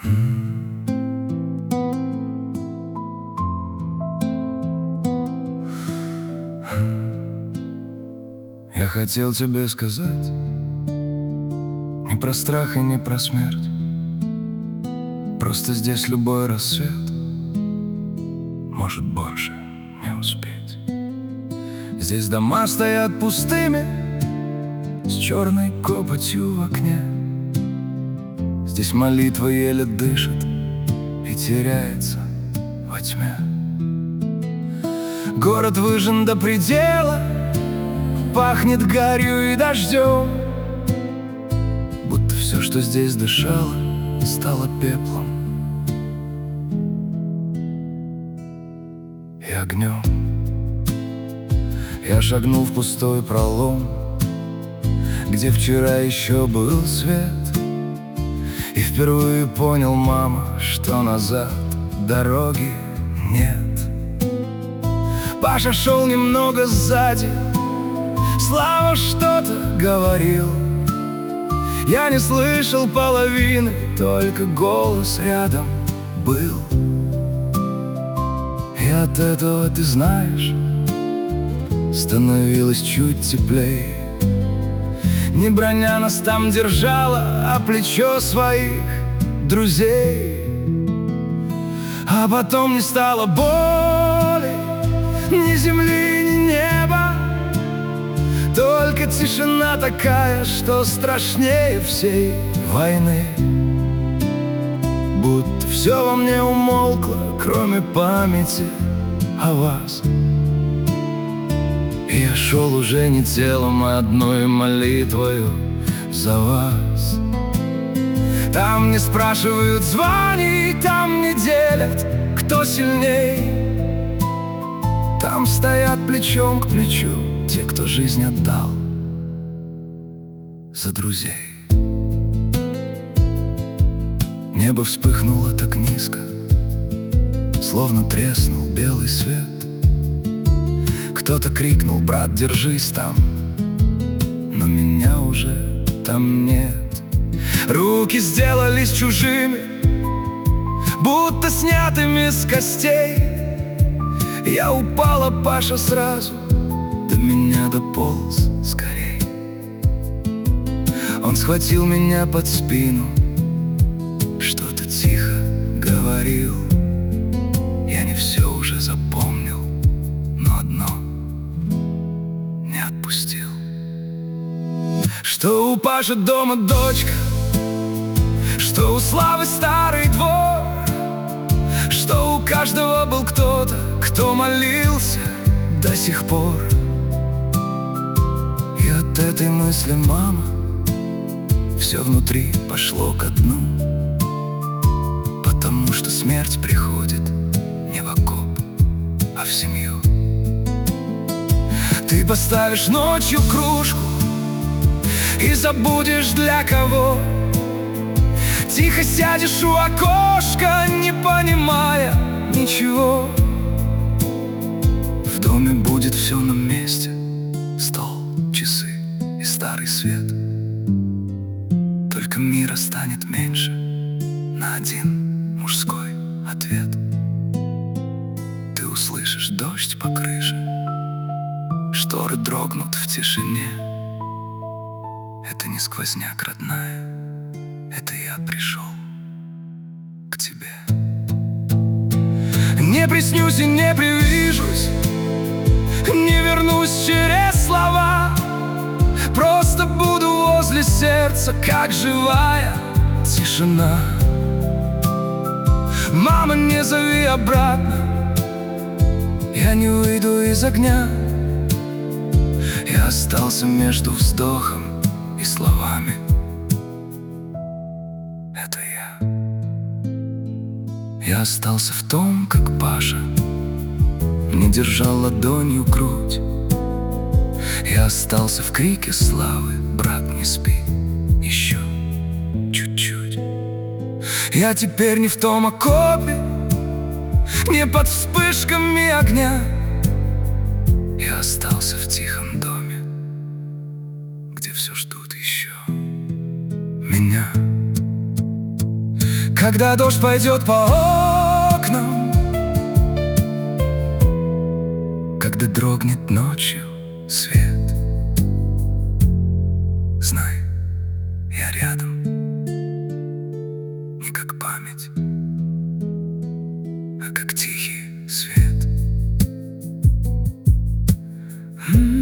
Я хотел тебе сказать не про страх и не про смерть. Просто здесь любой рассвет может больше не успеть. Здесь дома стоят пустыми, с черной копотью в окне. Здесь молитва еле дышит и теряется во тьме. Город выжжен до предела, пахнет гарью и дождем, будто все, что здесь дышало, стало пеплом и огнем. Я шагнул в пустой пролом, где вчера еще был свет, и впервые понял, мама, что назад дороги нет. Паша шел немного сзади, Слава что-то говорил. Я не слышал половины, только голос рядом был. И от этого, ты знаешь, становилось чуть теплее. Не броня нас там держала, а плечо своих друзей. А потом не стало боли, ни земли, ни неба, только тишина такая, что страшнее всей войны. Будто все во мне умолкло, кроме памяти о вас. И я шел уже не телом, а одной молитвою за вас. Там не спрашивают званий, там не делят, кто сильней. Там стоят плечом к плечу те, кто жизнь отдал за друзей. Небо вспыхнуло так низко, словно треснул белый свет. Кто-то крикнул: брат, держись там, но меня уже там нет. Руки сделались чужими, будто снятыми с костей. Я упал, а Паша сразу до меня дополз скорей. Он схватил меня под спину, что-то тихо говорил. Я не все уже запомнил, но одно не отпустил: что у Паши дома дочка, что у Славы старый двор, что у каждого был кто-то, кто молился до сих пор. И от этой мысли, мама, все внутри пошло ко дну. Потому что смерть приходит не в окоп, а в семью. Ты поставишь ночью кружку и забудешь для кого. Тихо сядешь у окошка, не понимая ничего. В доме будет все на месте: стол, часы и старый свет. Только мира станет меньше на один мужской ответ. Ты услышишь дождь по крыше, шторы дрогнут в тишине. Это не сквозняк, родная, это я пришел к тебе. Не приснюсь и не привижусь, не вернусь через слова. Просто буду возле сердца, как живая тишина. Мама, не зови обратно, я не уйду из огня. Я остался между вздохом и словами. Это я. Я остался в том, как Паша не держал ладонью грудь. Я остался в крике славы: брат, не спи, еще чуть-чуть. Я теперь не в том окопе, не под вспышками огня. Я остался в тихом доме, где все ждут еще меня. Когда дождь пойдет по окнам, когда дрогнет ночью свет, знай, я рядом, не как память, а как тихий свет.